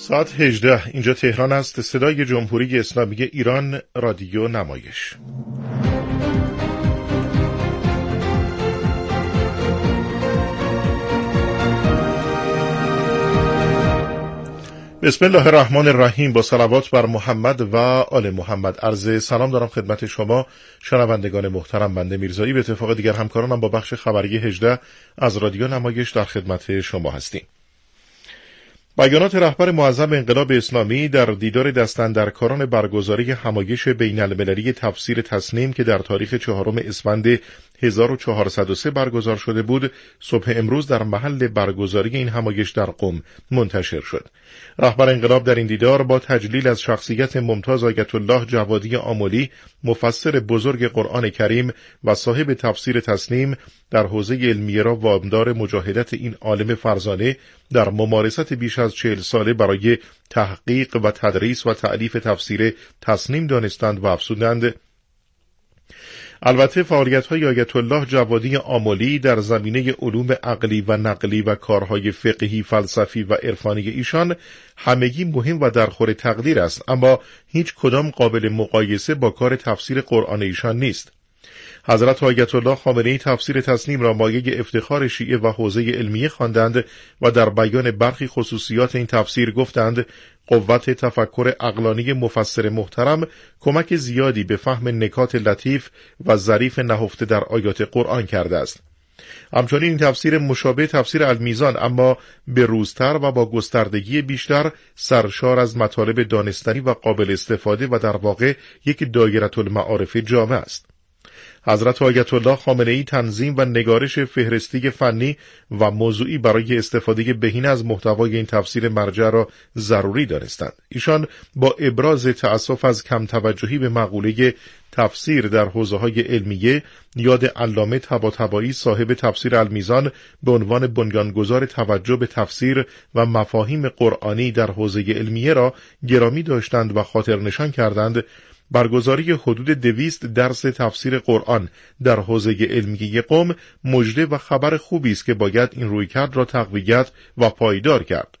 ساعت 18 اینجا تهران است. صدای جمهوری اسلامی ایران، رادیو نمایش. بسم الله الرحمن الرحیم. با صلوات بر محمد و آل محمد عرض سلام دارم خدمت شما شنوندگان محترم. بنده میرزایی به اتفاق دیگر همکارانم با بخش خبری 18 از رادیو نمایش در خدمت شما هستیم. بیانات رهبر معظم انقلاب اسلامی در دیدار دستاندرکاران برگزاری همایش بین المللی تفسیر تسنیم که در تاریخ 4 اسفند 1403 برگزار شده بود، صبح امروز در محل برگزاری این همایش در قم منتشر شد. رهبر انقلاب در این دیدار با تجلیل از شخصیت ممتاز آیت الله جوادی آملی، مفسر بزرگ قرآن کریم و صاحب تفسیر تسنیم، در حوزه علمیه را وامدار مجاهدت این عالم فرزانه در ممارست بیش از 40 ساله برای تحقیق و تدریس و تألیف تفسیر تسنیم دانستند و افزودند البته فعالیت‌های آیت الله جوادی آملی در زمینه علوم عقلی و نقلی و کارهای فقهی، فلسفی و عرفانی ایشان همگی مهم و در خور تقدیر است، اما هیچ کدام قابل مقایسه با کار تفسیر قرآن ایشان نیست. حضرت آیت الله خامنه‌ای تفسیر تسنیم را مایه افتخار شیعه و حوزه علمیه خواندند و در بیان برخی خصوصیات این تفسیر گفتند قوت تفکر عقلانی مفسر محترم کمک زیادی به فهم نکات لطیف و ظریف نهفته در آیات قرآن کرده است. همچنین این تفسیر مشابه تفسیر المیزان، اما به روزتر و با گستردگی بیشتر، سرشار از مطالب دانستنی و قابل استفاده و در واقع یک دایره المعارف جامع است. حضرت آیت الله خامنه‌ای تنظیم و نگارش فهرستی فنی و موضوعی برای استفاده بهینه از محتوای این تفسیر مرجع را ضروری دانستند. ایشان با ابراز تأسف از کم توجهی به مقوله تفسیر در حوزه‌های علمیه، یاد علامه طباطبایی صاحب تفسیر المیزان به عنوان بنیانگذار توجه به تفسیر و مفاهیم قرآنی در حوزه علمیه را گرامی داشتند و خاطر نشان کردند برگزاری حدود 200 درس تفسیر قرآن در حوزه علمیه قم مژده و خبر خوبی است که باید این رویکرد را تقویت و پایدار کرد.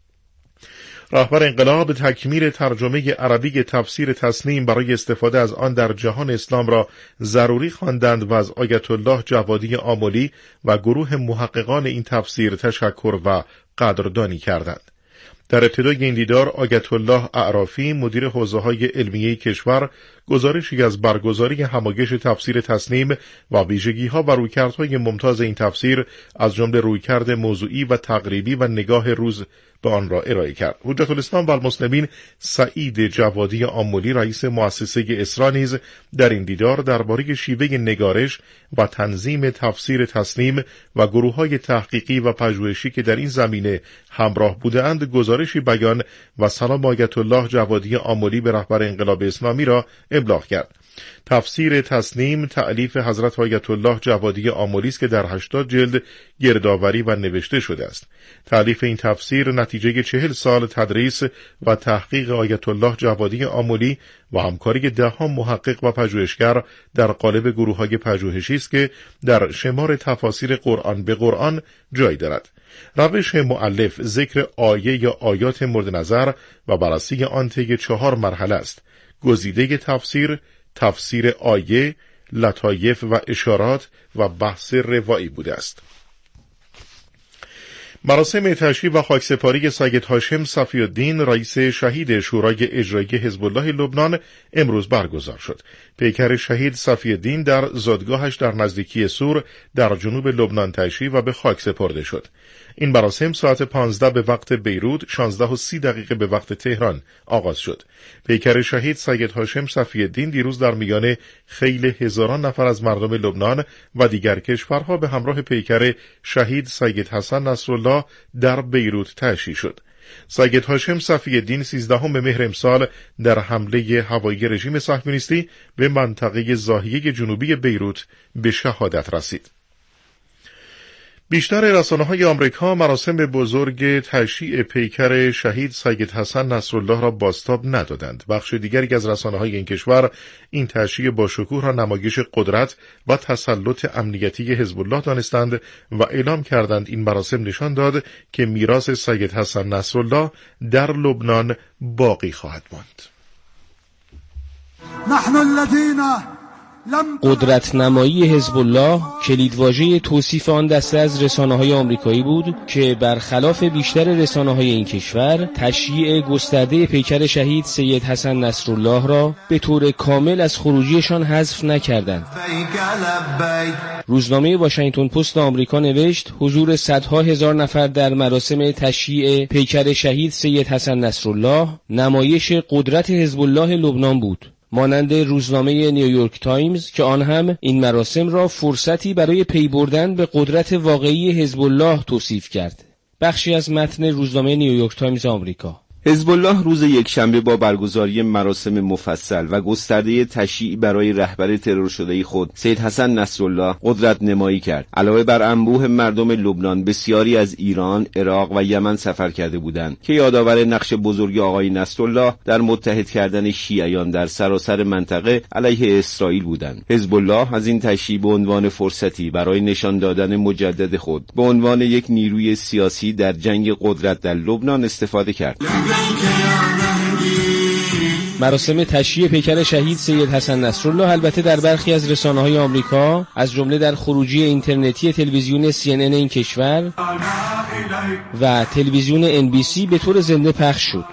رهبر انقلاب تکمیل ترجمه عربی تفسیر تسنیم برای استفاده از آن در جهان اسلام را ضروری خواندند و از آیت الله جوادی آملی و گروه محققان این تفسیر تشکر و قدردانی کردند. در ابتدای این دیدار آیت الله اعرافی مدیر حوزه‌های علمیه کشور گزارشی از برگزاری همایش تفسیر تسنیم و ویژگی‌ها و رویکردهای ممتاز این تفسیر از جمله رویکرد موضوعی و تقریبی و نگاه روز به آن را ارائه کرد. حجت الاسلام و المسلمین سعید جوادی آملی رئیس مؤسسه اسرا نیز در این دیدار درباره شیوه نگارش و تنظیم تفسیر تسنیم و گروه‌های تحقیقی و پژوهشی که در این زمینه همراه بودند گزارشی بیان و سلام آیت الله جوادی آملی به رهبر انقلاب اسلامی را ابلاغ کرد. تفسیر تسنیم تألیف حضرت آیت الله جوادی آملی است که در 80 جلد گردآوری و نوشته شده است. تألیف این تفسیر نتیجه 40 سال تدریس و تحقیق آیت الله جوادی آملی و همکاری 10 محقق و پژوهشگر در قالب گروه‌های پژوهشی است که در شمار تفاسیر قرآن به قرآن جای دارد. روش مؤلف ذکر آیه یا آیات مورد نظر و بررسی آن طی 4 مرحله است: گزیده تفسیر، تفسیر آیه، لطایف و اشارات و بحث روایی بوده است. مراسم تشییع و خاکسپاری سید هاشم صفی الدین رئیس شهید شورای اجرایی حزب الله لبنان امروز برگزار شد. پیکر شهید صفی الدین در زادگاهش در نزدیکی سور در جنوب لبنان تشییع و به خاک سپرده شد. این مراسم ساعت 15 به وقت بیروت، 16:30 به وقت تهران آغاز شد. پیکر شهید سید هاشم صفی الدین دیروز در میان خیل هزاران نفر از مردم لبنان و دیگر کشورها به همراه پیکر شهید سید حسن نصرالله در بیروت تشییع شد. سید هاشم صفی الدین 13 مهر امسال در حمله هوایی رژیم صهیونیستی به منطقه ضاحیه جنوبی بیروت به شهادت رسید. بیشتر رسانه‌های آمریکا مراسم بزرگ تشییع پیکر شهید سید حسن نصرالله را بازتاب ندادند. بخش دیگری از رسانه‌های این کشور این تشییع با شکوه را نمایش قدرت و تسلط امنیتی حزب الله دانستند و اعلام کردند این مراسم نشان داد که میراث سید حسن نصرالله در لبنان باقی خواهد ماند. نحن الذين قدرت نمایی حزب الله کلیدواژه توصیف آن دسته از رسانه‌های آمریکایی بود که برخلاف بیشتر رسانه‌های این کشور تشییع گسترده پیکر شهید سید حسن نصرالله را به طور کامل از خروجیشان حذف نکردند. روزنامه واشنگتن پست آمریکا نوشت حضور صدها هزار نفر در مراسم تشییع پیکر شهید سید حسن نصرالله نمایش قدرت حزب الله لبنان بود. مانند روزنامه نیویورک تایمز که آن هم این مراسم را فرصتی برای پی بردن به قدرت واقعی حزب الله توصیف کرد. بخشی از متن روزنامه نیویورک تایمز آمریکا: حزب الله روز یکشنبه با برگزاری مراسم مفصل و گسترده تشییع برای رهبر ترور شده خود سید حسن نصرالله قدرت نمایی کرد. علاوه بر انبوه مردم لبنان، بسیاری از ایران، عراق و یمن سفر کرده بودند که یادآور نقش بزرگ آقای نصرالله در متحد کردن شیعیان در سراسر منطقه علیه اسرائیل بودند. حزب الله از این تشییع به عنوان فرصتی برای نشان دادن مجدد خود به عنوان یک نیروی سیاسی در جنگ قدرت در لبنان استفاده کرد. مراسم تشییع پیکر شهید سید حسن نصرالله البته در برخی از رسانه‌های آمریکا از جمله در خروجی اینترنتی تلویزیون CNN این کشور و تلویزیون NBC به طور زنده پخش شد.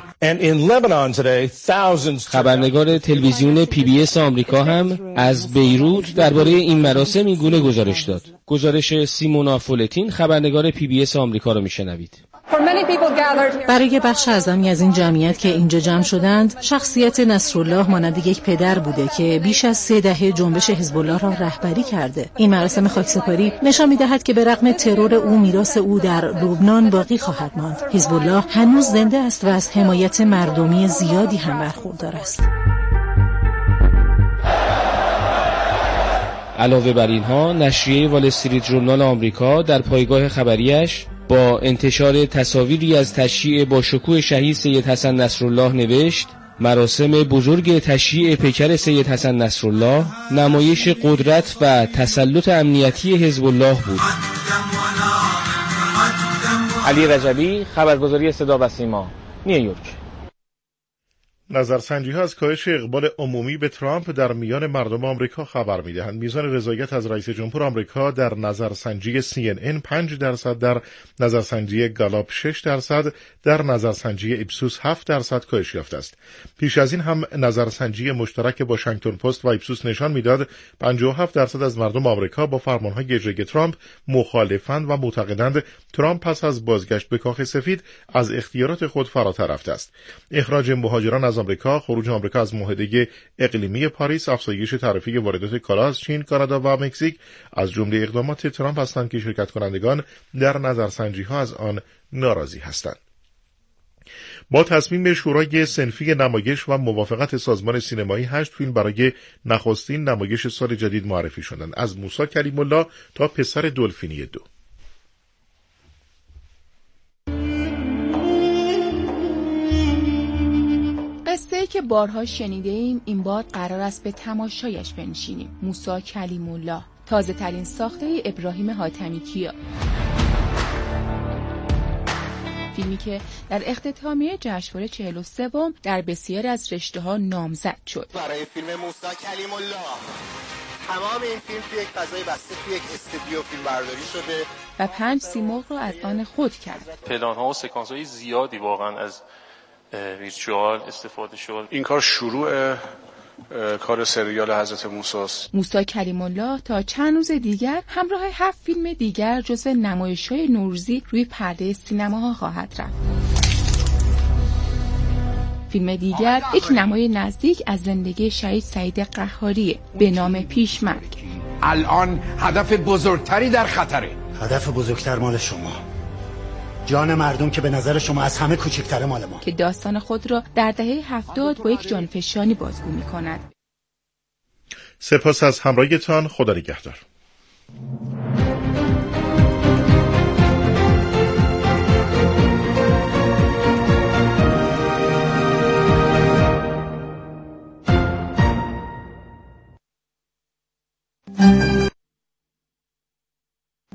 خبرنگار تلویزیون PBS آمریکا هم از بیروت درباره این مراسم این گونه گزارش داد. گزارش سیمونا فولتین خبرنگار PBS آمریکا رو میشنوید. برای بخش اعظمی از این جمعیت که اینجا جمع شدند، شخصیت نصرالله مانند یک پدر بوده که بیش از 3 دهه جنبش حزب الله را رهبری کرده. این مراسم خاکسپاری نشان می‌دهد که به رغم ترور او میراث او در لبنان باقی خواهد ماند. حزب الله هنوز زنده است و از حمایت مردمی زیادی هم برخوردار است. علاوه بر اینها، نشریه وال استریت ژورنال آمریکا در پایگاه خبریش با انتشار تصاویری از تشییع با شکوه شهید سید حسن نصرالله نوشت مراسم بزرگ تشییع پیکر سید حسن نصرالله نمایش قدرت و تسلط امنیتی حزب الله بود. علی رجبی، خبرگزاری صدا و سیما، نیویورک. نظرسنجی‌ها از کاهش اقبال عمومی به ترامپ در میان مردم آمریکا خبر می‌دهند. میزان رضایت از رئیس جمهور آمریکا در نظرسنجی CNN 5%، در نظرسنجی گالاپ 6%، در نظرسنجی ایپسوس 7% کاهش یافته است. پیش از این هم نظرسنجی مشترک واشنگتن پست و ایپسوس نشان می‌داد 57% از مردم آمریکا با فرمان‌های اجرایی ترامپ مخالفند و معتقدند ترامپ پس از بازگشت به کاخ سفید از اختیارات خود فراتر رفته است. اخراج مهاجران از آمریکا، خروج آمریکا از معاهده اقلیمی پاریس، افزایش تعرفه واردات کالا از چین، کانادا و مکزیک از جمله اقدامات ترامپ هستند که شرکت کنندگان در نظرسنجی‌ها از آن ناراضی هستند. با تصمیم شورای صنفی نمایش و موافقت سازمان سینمایی 8 فیلم برای نخستین نمایش سال جدید معرفی شدند، از موسی کلیم الله تا پسر دلفینی 2. قصه‌ای که بارها شنیده ایم این بار قرار است به تماشایش بنشینیم. موسی کلیم الله، تازه ترین ساخته ابراهیم حاتمی کیا. فیلمی که در اختتامیه جشنواره 43 در بسیاری از رشته‌ها نامزد شد. برای فیلم موسی کلیم الله تمام این فیلم توی یک فضای بسته توی یک استودیو فیلم برداری شده و 5 سیمرغ را از آن خود کرد. پلان‌ها و سکانس‌های زیادی واقعا از ویرچوال استفاده شد. این کار شروع کار سریال حضرت موسی است. موسی کلیم الله تا چند روز دیگر همراه 7 فیلم دیگر جزو نمایش‌های نوروزی روی پرده سینماها خواهد رفت. فیلم دیگر یک نمای نزدیک از زندگی شهید سعید قهاری به نام پیشمرگ. الان هدف بزرگتری در خطره. هدف بزرگتر مال شما، جان مردم که به نظر شما از همه کوچکتره مال ما، که داستان خود را در دهه 70 با یک جانفشانی بازگو می‌کند. سپاس از همراهیتان. خدا نگهدار.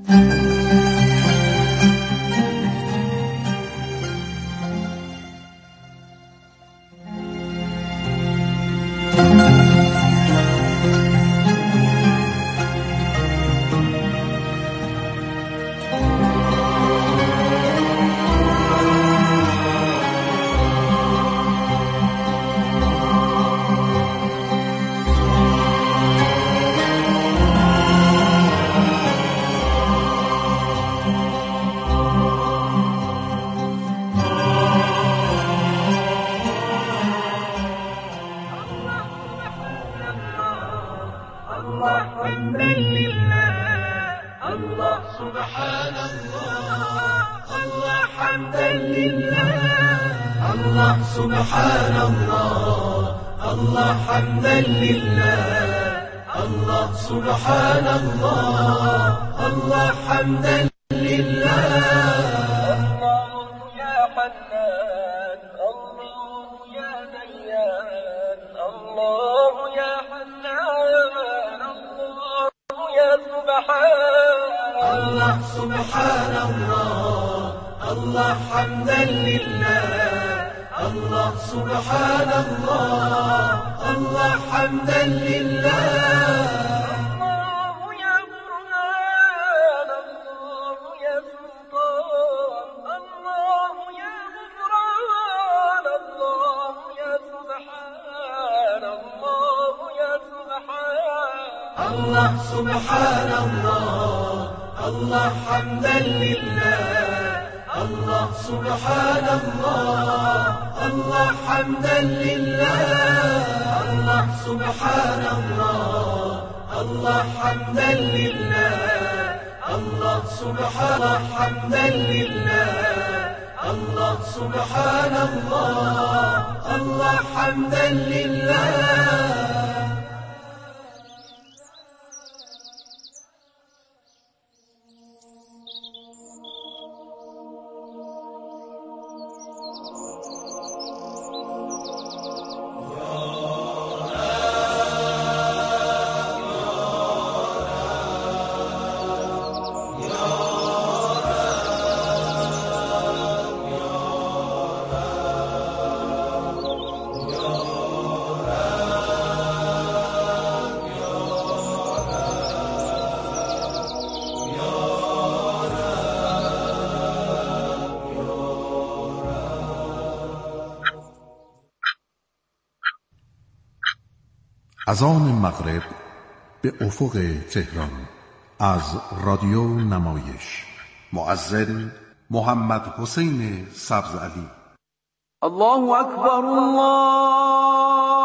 اذان مغرب به افق تهران از رادیو نمایش. مؤذن محمد حسین سبزعلی. الله اکبر الله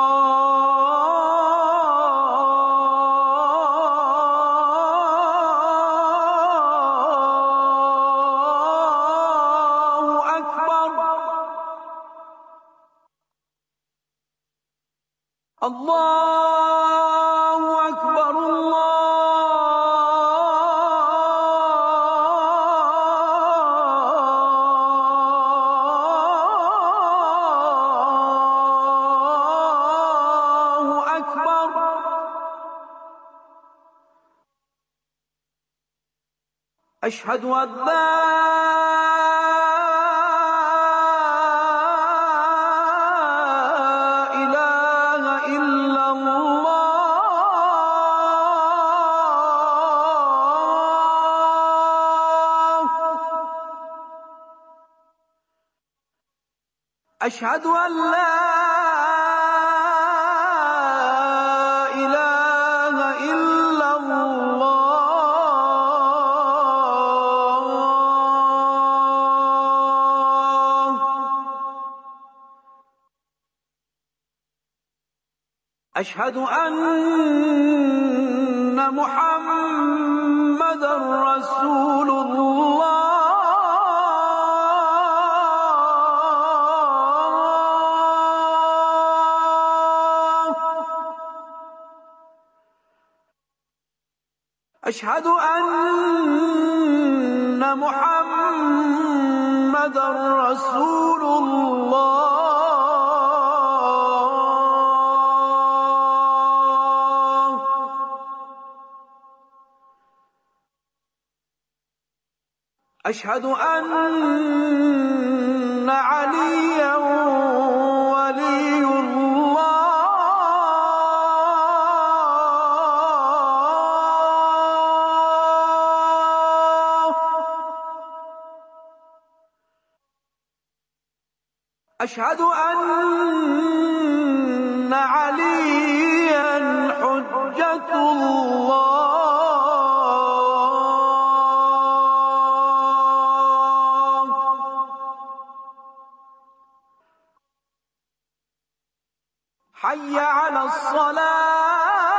أشهد أن لا إله إلا الله أشهد أن لا إله إلا الله أشهد أن محمد رسول الله أشهد أن محمد رسول الله اشهد ان علیا ولی الله اشهد ان علیا حجة الله حي على الصلاة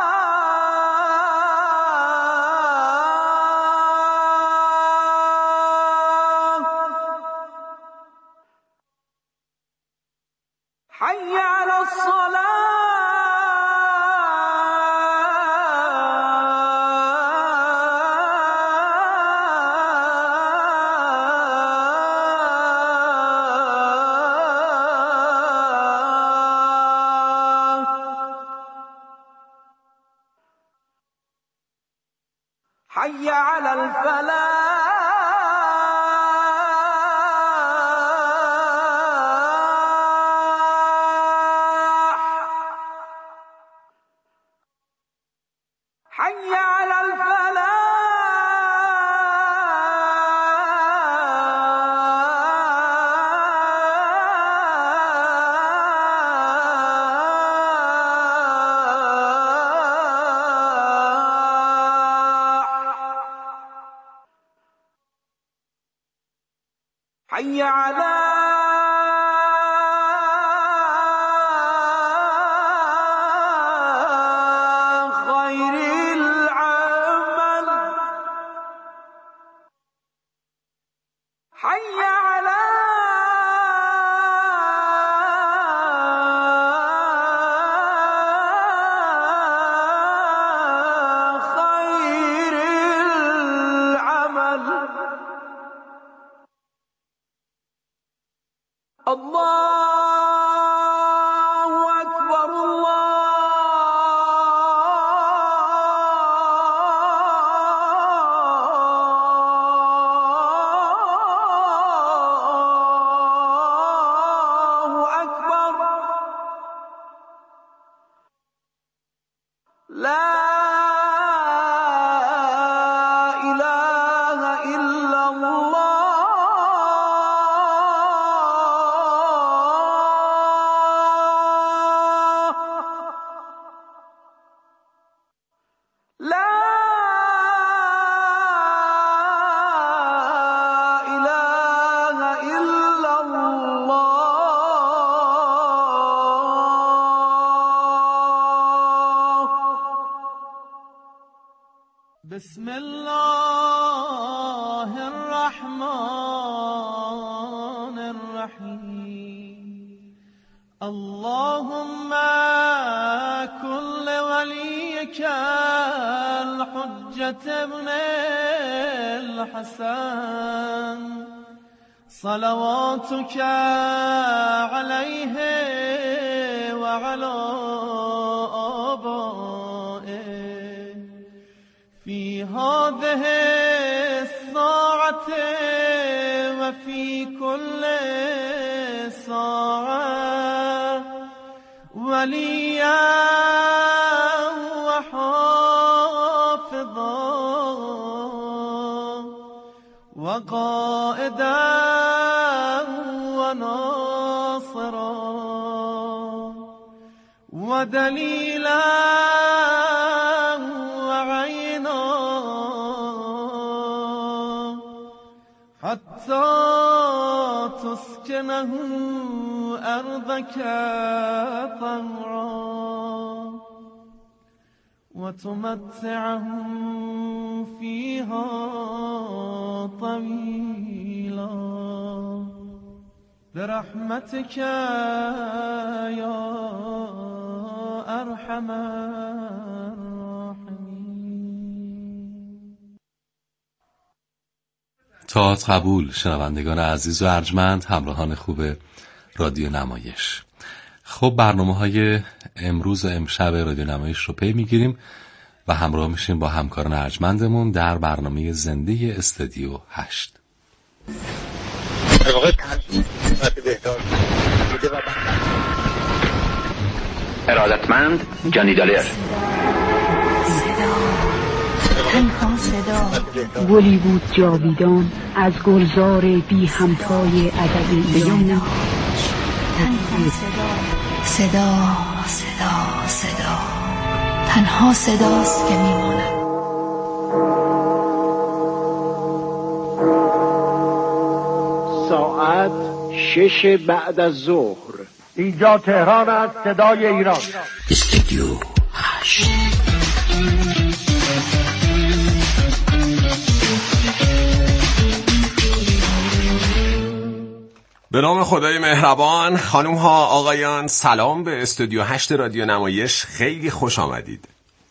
حي على الصلاة حي على الفلاح حي على الفلاح حي على خير العمل حي على خير العمل الله أكبر الله أكبر لا إله إلا الله لا إله إلا الله بسم الله الرحمن الرحيم اللهم كن لوليك الحجة ابن الحسن صلواتك عليه وعلى آبائه في هذه الساعة وفي كل ساعة وليا وحافظا وقائدا وناصرا ودليلا وعينا حتى تسكنه أرضك طوعا وتمتعهم فيها طويلا برحمتك يا أرحم الراحمين. طاعت قبول شنوندگان عزیز و ارجمند، همراهان خوب رادیو نمایش. خب برنامه‌های امروز و امشب رادیو نمایش رو پی میگیریم و همراه میشیم با همکاران ارجمندمون در برنامه زنده استودیو 8. در واقع تنظیمات بهداشت بوده و ارادتمند جانی دالر. تنها صدا گلی بود جاویدان از گلزار بی همتای ادبیات. صدا تنها صداست که میماند. ساعت 6 بعد از ظهر. اینجا تهران است، صدای ایران. استودیو 8. به نام خدای مهربان. خانم ها آقایان، سلام به استودیو 8 رادیو نمایش. خیلی خوش آمدید.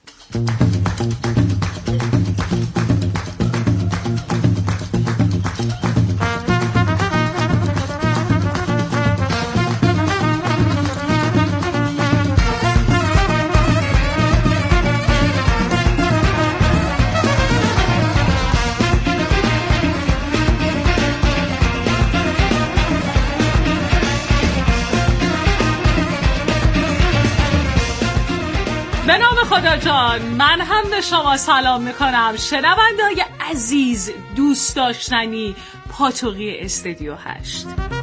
به نام خدا جان، من هم به شما سلام میکنم، شنونده‌های عزیز، دوست داشتنی پاتوقی استودیو 8.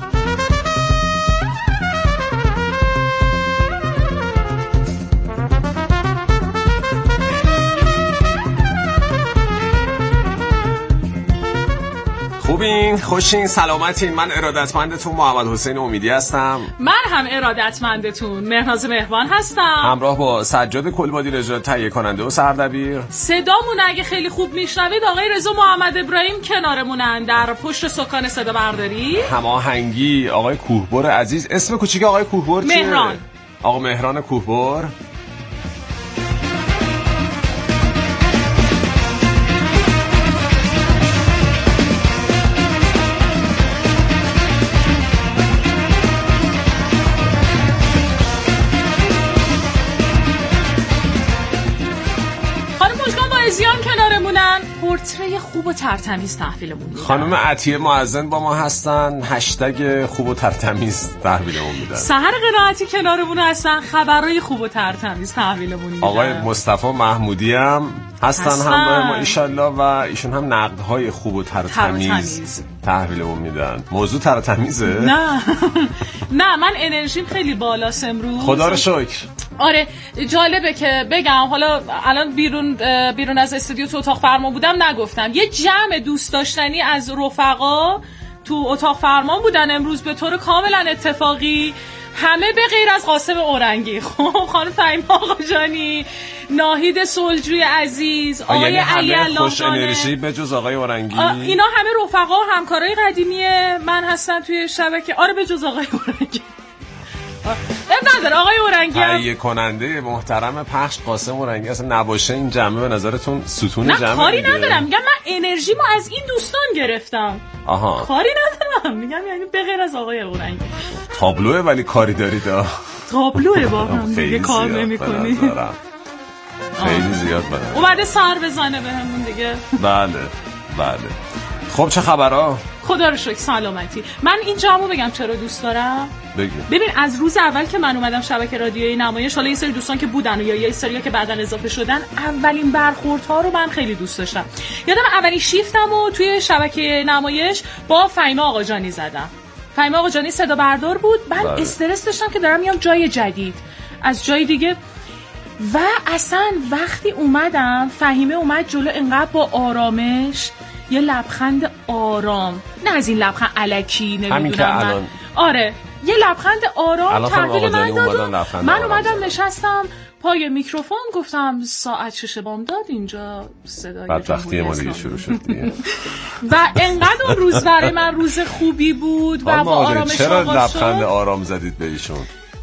خوبین، خوشین، سلامتین. من ارادتمندتون محمد حسین امیدی هستم. من هم ارادتمندتون مهناز مهربان هستم، همراه با سجاد کلبادی رضا تهیه کننده و سردبیر. صدامون اگه خیلی خوب میشنوید آقای رضا محمد ابراهیم کنارمونن در پشت سکان صدا برداری. هماهنگی آقای کوهبر عزیز. اسم کوچیک آقای کوهبر چیه؟ مهران. آقا مهران کوهبر. زیان کنارمونن، پورتری خوب و ترتمیز تحویلمون میدن. خانم عطیه معزن با ما هستن، هشتگ خوب و ترتمیز تحویلمون میدن. سحر قناعتی کنارمون هستن، خبرای خوب و ترتمیز تحویلمون میدن. آقای مصطفی محمودی هم هستن همراه ما ایشالله و ایشون هم نقدهای خوب و ترتمیز تحویلمون میدن. موضوع ترتمیزه؟ نه من انرژیم خیلی بالاست امروز، خدا رو شکر. آره جالبه که بگم، حالا الان بیرون از استودیو تو اتاق فرمان بودم نگفتم، یه جمع دوست داشتنی از رفقا تو اتاق فرمان بودن امروز به طور کاملا اتفاقی، همه به غیر از قاسم اورنگی. خب خانم فهیم آقاجانی، ناهید صلحجوی عزیز، آقای علی علامجان، خوش انرژی به جز آقای اورنگی، اینا همه رفقا و همکارای قدیمی من هستن توی شبکه. آره به جز آقای اورنگی نداره. آقای اورنگی تهیه کننده محترم پخش قاسم اورنگی اصلا نباشه این جمعه به نظرتون ستون جمعه؟ نه کاری ندارم، میگم من انرژیمو از این دوستان گرفتم. آها کاری ندارم، میگم یعنی به غیر از آقای اورنگی. تابلوه ولی کاری دارید. تابلوه با هم دیگه کار نمی‌کنی. خیلی زیاد بده. اومده سر بزنه بهمون دیگه. بله. خب چه خبرها؟ خدا رو شکر سلامتی. من این جامو بگم چرا دوست دارم؟ ببین از روز اول که من اومدم شبکه رادیویی نمایش، حالا یه سری دوستان که بودن و یا یه سری‌ها که بعداً اضافه شدن، اولین برخوردها رو من خیلی دوست داشتم. یادم اولین شیفتمو توی شبکه نمایش با فهیمه آقاجانی زدم. فهیمه آقاجانی صدا بردار بود. من استرس داشتم که دارم میام جای جدید از جای دیگه و اصلا وقتی اومدم فهیمه اومد جلو، انقدر با آرامش، یه لبخند آرام، نه از این لبخند الکی نمیدونم من. آره یه لبخند آرام تحویل من داد. من اومدم نشستم پای میکروفون، گفتم ساعت 6 بامداد اینجا صدای بدبختی ما دیگه شروع شد دیگه. و انقدر اون روز برای من روز خوبی بود و با آرامش چرا لبخند آرام زدید به ایشون؟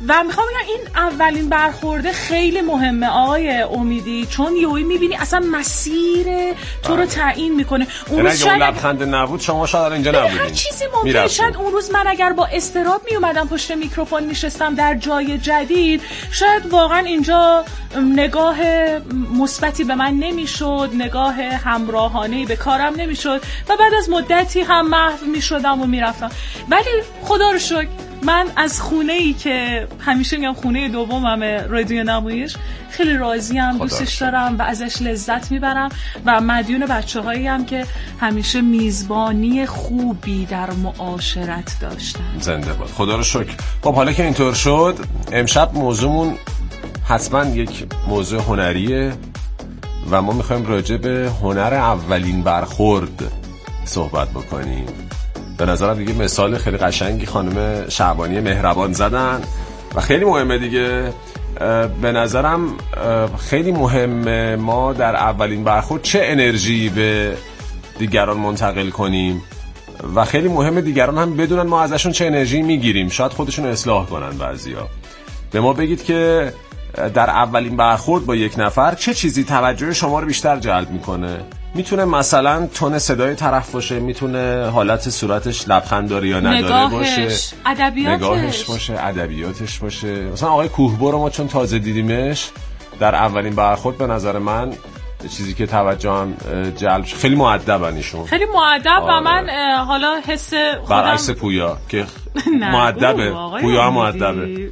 و میخوام بگم این اولین برخورده خیلی مهمه آقای امیدی، چون یهویی میبینی اصلا مسیر تو رو تعیین میکنه. اون روز شاید لبخند نبود شما شاید اینجا نبودین، هر چیزی ممکنه. شاید اون روز من اگر با استراب میومدم پشت میکروفون میشستم در جای جدید، شاید واقعا اینجا نگاه مثبتی به من نمیشد، نگاه همراهانه‌ای به کارم نمیشد و بعد از مدتی هم محو میشدم و میرفتم. ولی خدا رو شکر من از خونه‌ای که همیشه میگم خونه دوممه رادیو نمایش خیلی راضیم، دوستش دارم و ازش لذت میبرم و مدیون بچه‌هایی هم که همیشه میزبانی خوبی در معاشرت داشتن. زنده باد، خدا رو شکر. خب حالا که اینطور شد، امشب موضوعمون حتما یک موضوع هنریه و ما میخوایم راجع به هنر اولین برخورد صحبت بکنیم. به نظرم دیگه مثال خیلی قشنگی خانم شعبانی مهربان زدن و خیلی مهمه دیگه. به نظرم خیلی مهمه ما در اولین برخورد چه انرژی به دیگران منتقل کنیم و خیلی مهمه دیگران هم بدونن ما ازشون چه انرژی میگیریم. شاید خودشون اصلاح کنن. بعضیا به ما بگید که در اولین برخورد با یک نفر چه چیزی توجه شما رو بیشتر جلب میکنه. میتونه مثلا تون صدای طرف باشه، میتونه حالت صورتش لبخند داره یا نداره باشه، نگاهش باشه، ادبیاتش باشه. مثلا آقای کوهبو رو ما چون تازه دیدیمش در اولین برخورد، به نظر من چیزی که توجهم جلب، خیلی مؤدبن ایشون، خیلی مؤدب. و من حالا حس خودم برعکس پویا که مؤدبه، پویا هم مؤدبه.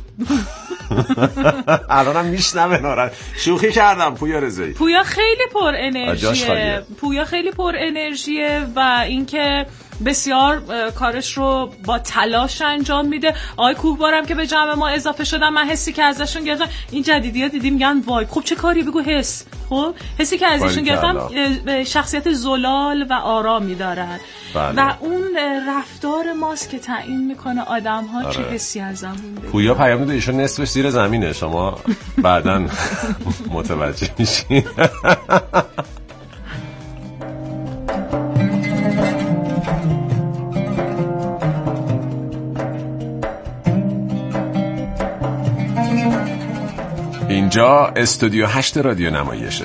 الانم میشنوه نارن. شوخی کردم. پویا رضایی، پویا خیلی پر انرژیه، پویا خیلی پر انرژیه و اینکه بسیار کارش رو با تلاش انجام میده. آقای کوهبارم که به جمع ما اضافه شدن، من حسی که ازشون گرفتم، این جدیدی‌ها دیدیم میگن وای خب چه کاری، بگو حس. خب حسی که ازشون گرفتم شخصیت زلال و آرامی دارن. بله. و اون رفتار ماست که تعیین میکنه آدم‌ها چه حسی ازمون بگیرن. پویا پیام داده ایشون نصفش زیر زمینه، شما بعداً متوجه میشین. اینجا استودیو 8 رادیو نمایشه.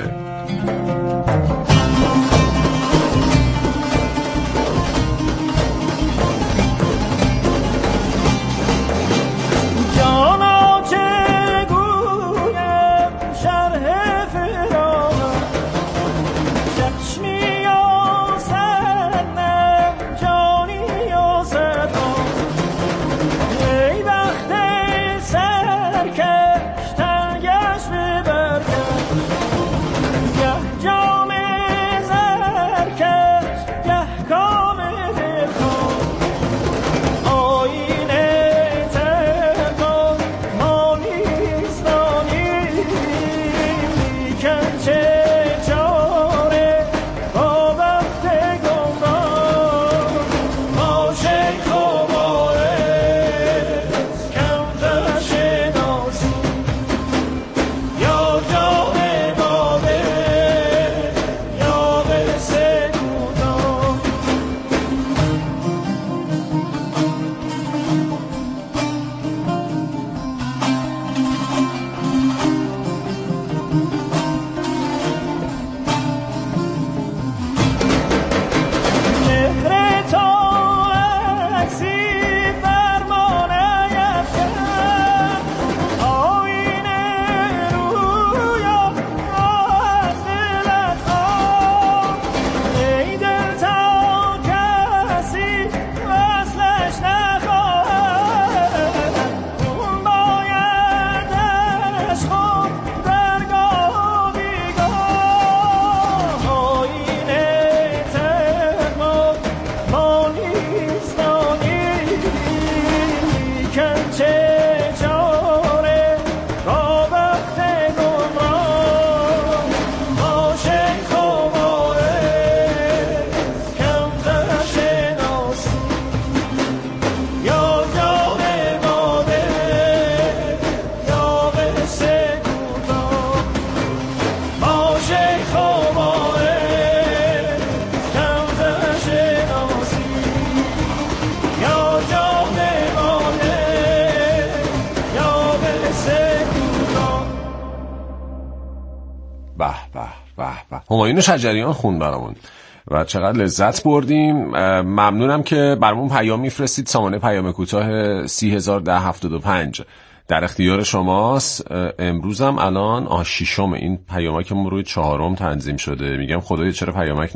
همایون شجریان خون برامون و چقدر لذت بردیم. ممنونم که برامون پیام میفرستید. سامانه پیام کوتاه 301075 در اختیار شماست. امروزم الان 6م این پیامک ما روی 4م تنظیم شده. میگم خدایا چرا پیامک